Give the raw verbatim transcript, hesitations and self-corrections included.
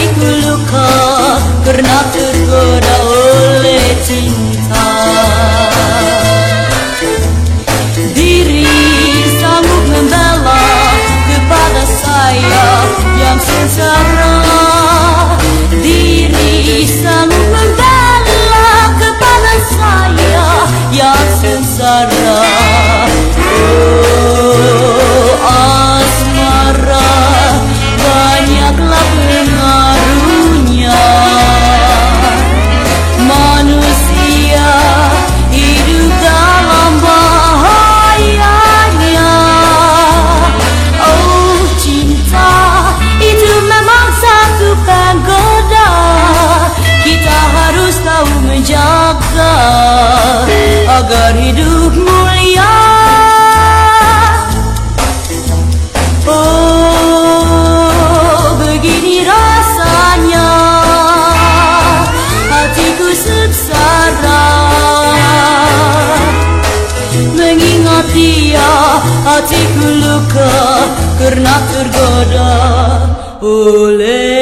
hatiku luka karena tergoda oleh cinta. Diri sanggup membela kepada saya yang sengsara. Diri sanggup membela kepada saya yang sengsara. Oh asmara, banyaklah pengaruhnya. Manusia hidup dalam bahayanya. Oh cinta itu memang satu penggoda. Kita harus tahu menjaga agar hidup mulia. Oh begini rasanya hatiku sengsara mengingat dia. Hatiku luka karena tergoda oleh